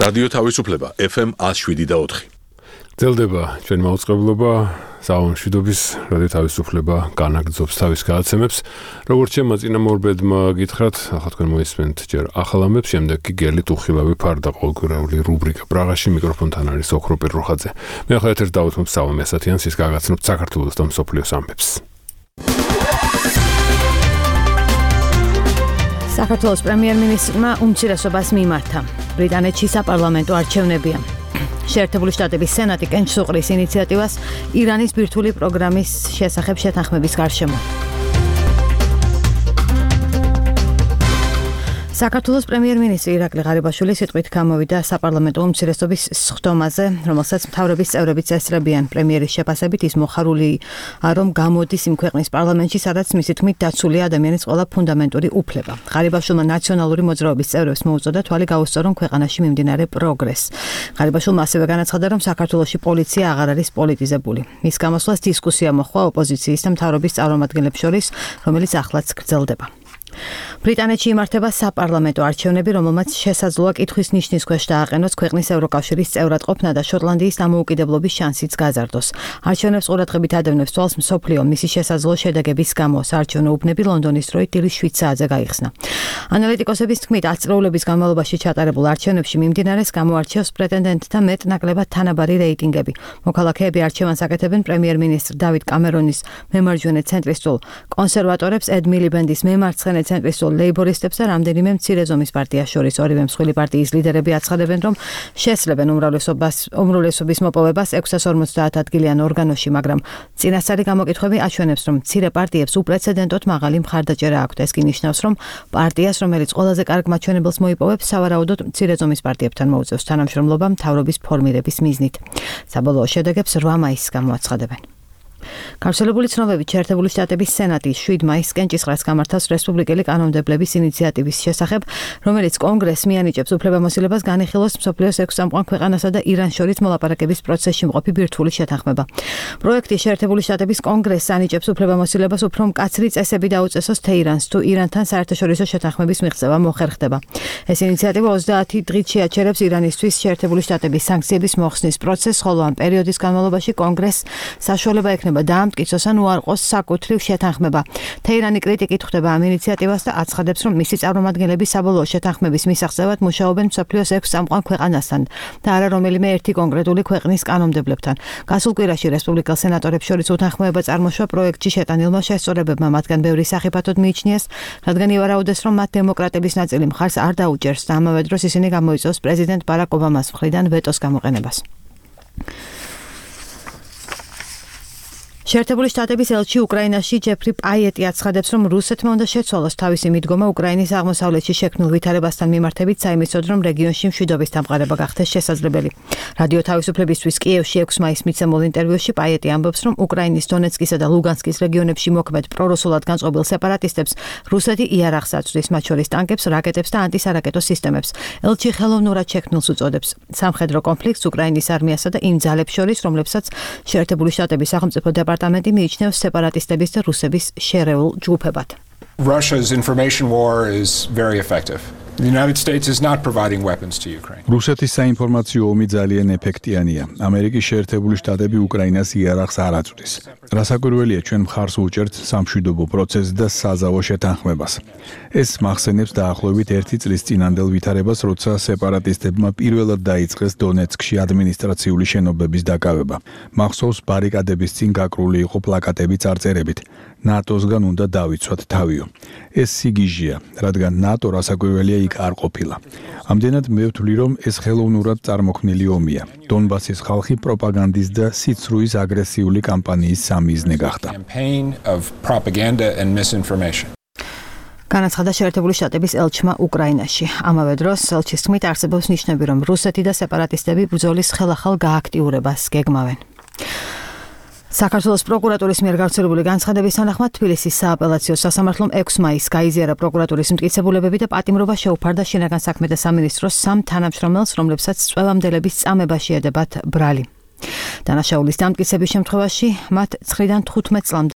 რადიო თავისუფლება FM 107.4. Ძელდება ჩვენი მაუწყებლობა საუნშვიდობის რადიო თავისუფლება განაგრძობს თავის გადაცემებს. როგორც ჩემმა წინამორბედმა გითხრათ, ახლა თქვენ მოისმენთ ჯერ ახალ ამბებს, შემდეგ კი გელით უხილავი ფარდა ყოველკვირეული რუბრიკა პრაღაში მიკროფონთან არის ოქრო პირროხაძე. მე ახლა ეთერს დავუთმობ სალომე ასათიანს, ის გაგაცნობთ საქართველოს და მსოფლიოს ამბებს. საქართველოს პრემიერ-მინისტრმა უმცირესობას მიმართა. ბრიტანეთში საპარლამენტო არჩევნებია. შეერთებული შტატების სენატი კენჭს უყრის ინიციატივას ირანის ბირთვული პროგრამის შესახებ შეთანხმების გარშემო. საქართველოს პრემიერ-მინისტრი ირაკლი ღარიბაშვილი სიტყვით გამოვიდა საპარლამენტო უმცირესობის სხდომაზე, რომელსაც მთავრობის წევრებიც ესწრებიან. პრემიერის შეფასებით ის მოხარულია, რომ გამოდის იმ ქვეყნის პარლამენტში, სადაც მისი თქმით დაცულია ადამიანის ყველა ფუნდამენტური უფლება. ღარიბაშვილმა ნაციონალური მოძრაობის წევრებს მოუწოდა თვალი გაუსწორონ ქვეყანაში მიმდინარე პროგრესს. ღარიბაშვილმა ასევე განაცხადა, რომ საქართველოში პოლიცია აღარ არის პოლიტიზებული. მის გამოსვლას დისკუსია მოჰყვა ოპოზიციის და მთავრობის წარმომადგენლებს შორის, რომელიც ახლაც გრძელდება. ბრიტანეთში იმართება საპარლამენტო არჩევნები, რომელმაც შესაძლოა კითხვის ნიშნის ქვეშ დააყენოს ქვეყნის ევროკავშირის წევრად ყოფნა და შოტლანდიის დამოუკიდებლობის შანსიც გაზარდოს. არჩევნებს ყურადღებით ადევნებს თვალს მსოფლიო მისი შესაძლო შედეგების გამო. საარჩევნო უბნები ლონდონის დროით დილის 7 საათზე გაიხსნა. ანალიტიკოსების თქმით, 10 წლეულების განმავლობაში ჩატარებულ არჩევნებში მიმდინარეს გამოარჩევს პრეტენდენტთა მეტ-ნაკლებად თანაბარი რეიტინგები. მოქალაქეები არჩევანს აკეთებენ პრემიერ-მინისტრ დავით კამერონის მემარჯვენე ცენტრისტულ კონსერვატორებს, ედ მილიბენდის მემარცხენე ცენტრისტულ ლეიბორისტებს და რამდენიმე მცირე ზომის პარტიას შორის. ორივე მსხვილი პარტიის ლიდერები აცხადებენ, რომ შესწრებენ უმრავლესობის მოპოვებას 650 ადგილიან ორგანოში, მაგრამ წინასწარი გამოკითხვები აჩვენებს, რომ მცირე პარტიებს უპრეცედენტოდ მაღალი მხარდაჭერა აქვთ. ეს კი ნიშნავს, რომ პარტიას, რომელიც ყველაზე კარგ მაჩვენებელს მოიპოვებს, სავარაუდოდ მცირე ზომის პარტიებთან მოუწევს თანამშრომლობა მთავრობის ფორმირების მიზნით. საბოლოო შედეგებს 8 მაისს გამოაცხადებენ. გავრცელებული ცნობებით შეერთებული შტატების სენატი 7 მაისს კენჭისყრას გამართავს რესპუბლიკელი კანონმდებლების ინიციატივის შესახებ, რომელიც კონგრესს მიანიჭებს უფლებამოსილებას განიხილოს მსოფლიოს 6 წამყვან ქვეყანასა და ირანს შორის მოლაპარაკების პროცესში მყოფი ბირთვული შეთანხმება. პროექტი შეერთებული შტატების კონგრესს ანიჭებს უფლებამოსილებას უფრო მკაცრი წესები დაუწესოს თეირანს, თუ ირანთან საერთაშორისო შეთანხმების მიღწევა მოხერხდება. ეს ინიციატივა 30 დღით შეაჩერებს ირანისთვის შეერთებული შტატების სანქციების მოხსნის პროცესს, ხოლო ამ პერიოდის განმავლობაში კონგრესს საშუალება ექნება დაამტკიცოს ან უარყოს საკუთრივ შეთანხმება. თეირანი კრიტიკით ხვდება ამ ინიციატივას და აცხადებს, რომ მისი წარმომადგენლები საბოლოო შეთანხმების მისაღწევად მუშაობენ მსოფლიოს 6 წამყვან ქვეყანასთან და არა რომელიმე ერთი კონკრეტული ქვეყნის კანონმდებლებთან. გასულ კვირაში რესპუბლიკელ სენატორებს შორის უთანხმოება წარმოშვა პროექტში შეტანილმა შესწორებებმა, მათგან ბევრი სახიფათოდ მიიჩნიეს, რადგან ივარაუდეს, რომ მათ დემოკრატების ნაწილი მხარს არ დაუჭერს და ამავე დროს ისინი გამოიწვევს პრეზიდენტ ბარაკ ობამას მხრიდან ვეტოს გამოყენებას. შეერთებული შტატების ელჩი უკრაინაში ჯეფრი პაიეტი აცხადებს, რომ რუსეთმა უნდა შეცვალოს თავისი მიდგომა უკრაინის აღმოსავლეთში შექმნილ ვითარებასთან მიმართებით, საიმედოდ, რომ რეგიონში მშვიდობის დამყარება გახდეს შესაძლებელი. რადიო თავისუფლებისთვის კიევში 6 მაისს მიცემულ ინტერვიუში პაიეტი ამბობს, რომ უკრაინის დონეცკისა და ლუგანსკის რეგიონებში მოქმედ პრორუსულად განწყობილ სეპარატისტებს რუსეთი იარაღს აწვდის, მათ შორის ტანკებს, რაკეტებს და ანტისარაკეტო სისტემებს. ელჩი ხელოვნურად შექმნილს უწოდებს სამხედრო კონფლიქტს უკრაინის არმიასა და იმ ძალებს შორის, რომლებსაც შეერთებული შტატების სახელმწიფო დეპარტამენტი მიიჩნევს სეპარატისტების და რუსების შერეულ ჯგუფებად. Russia's information war is very effective. The United States is not providing weapons to Ukraine. რუსეთის საინფორმაციო ომი ძალიან ეფექტიანია. ამერიკის შეერთებული შტატები უკრაინას იარაღს არ აწვდის. რასაკვირველია, ჩვენ მხარს უჭერთ სამშვიდობო პროცესს და საზავო შეთანხმებას. ეს მახსენებს დაახლოებით 1 წლის წინანდელ ვითარებას, როცა სეპარატისტებმა პირველად დაიწყეს დონეცკში ადმინისტრაციული შენობების დაკავება. მახსოვს ბარიკადების წინ გაკრული იყო პლაკატები წარწერებით. ნატოსგან უნდა დავიცვათ თავიო. ეს სიგიჟეა, რადგან ნატო რასაკვირველია იქ არ ყოფილა. ამდენად მე ვთვლი, რომ ეს ხელოვნურად წარმოქმნილი ომია. დონბასის ხალხი პროპაგანდის და სიცრუის აგრესიული კამპანიის სამიზნე გახდა. განაცხადა შეერთებული შტატების ელჩმა უკრაინაში. ამავე დროს ელჩის თქმით არსებობს ნიშნები, რომ რუსეთი და სეპარატისტები ბრძოლის ხელახალ გააქტიურებას გეგმავენ. საქართველოს პროკურატურის მიერ გავრცელებული განცხადების თანახმად თბილისის სააპელაციო სასამართლომ 6 მაისს გაიზიარა პროკურატურის მტკიცებულებები და პატიმრობა შეუფარდა შინაგან საქმეთა სამინისტროს 3 თანამშრომელს, რომლებსაც წვევამდელების წამება შეედებათ ბრალი. დანაშაულის დამტკიცების შემთხვევაში მათ 9-დან 15 წლამდე